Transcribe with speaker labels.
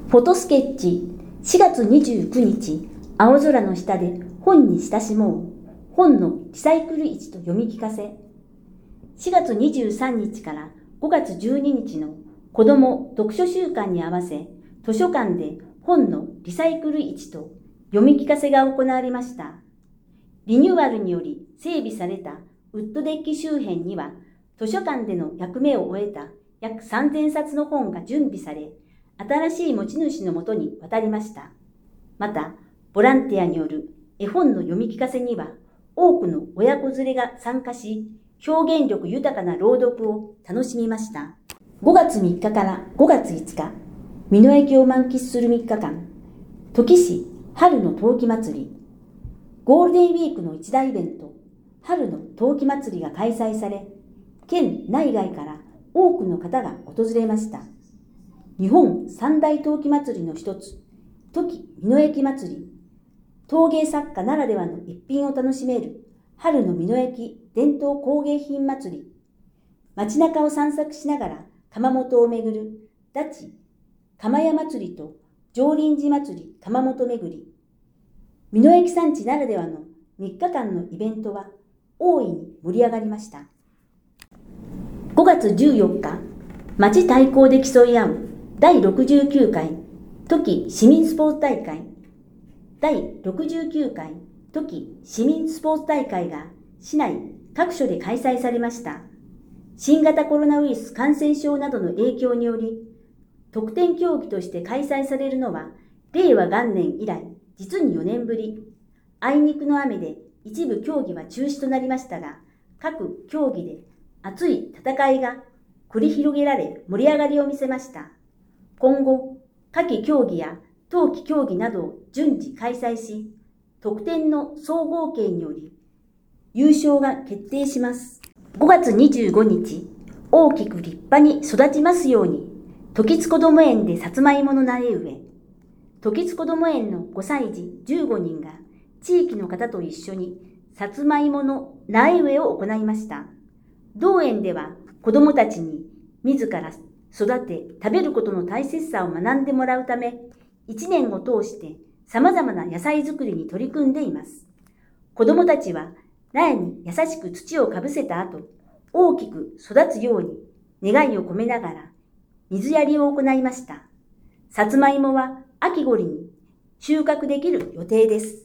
Speaker 1: フォトスケッチ4月29日青空の下で本に親しもう。本のリサイクル市と読み聞かせ。4月23日から5月12日の子ども読書週間に合わせ、図書館で本のリサイクル市と読み聞かせが行われました。リニューアルにより整備されたウッドデッキ周辺には、図書館での役目を終えた約3000冊の本が準備され、新しい持ち主のもとに渡りました。また、ボランティアによる絵本の読み聞かせには、多くの親子連れが参加し、表現力豊かな朗読を楽しみました。5月3日から5月5日、美濃焼を満喫する3日間、土岐市春の陶器祭り。ゴールデンウィークの一大イベント、春の陶器祭りが開催され、県内外から多くの方が訪れました。日本三大陶器祭りの一つ、土岐美濃焼祭り。陶芸作家ならではの一品を楽しめる春の美濃焼伝統工芸品祭り。街中を散策しながら窯元を巡るダチ窯屋祭りと上林寺祭り窯元巡り。美濃焼産地ならではの3日間のイベントは大いに盛り上がりました。5月14日、町対抗で競い合う第69回土岐市民スポーツ大会。第69回土岐市民スポーツ大会が市内各所で開催されました。新型コロナウイルス感染症などの影響により、特典競技として開催されるのは令和元年以来、実に4年ぶり。あいにくの雨で一部競技は中止となりましたが、各競技で熱い戦いが繰り広げられ盛り上がりを見せました。今後、夏季競技や冬季競技などを順次開催し、得点の総合計により優勝が決定します。5月25日、大きく立派に育ちますように、時津こども園でさつまいもの苗植え。時津こども園の5歳児15人が地域の方と一緒にさつまいもの苗植えを行いました。同園では子どもたちに自ら育て食べることの大切さを学んでもらうため、1年を通して様々な野菜作りに取り組んでいます。子どもたちは苗に優しく土をかぶせた後、大きく育つように願いを込めながら水やりを行いました。さつまいもは秋頃に収穫できる予定です。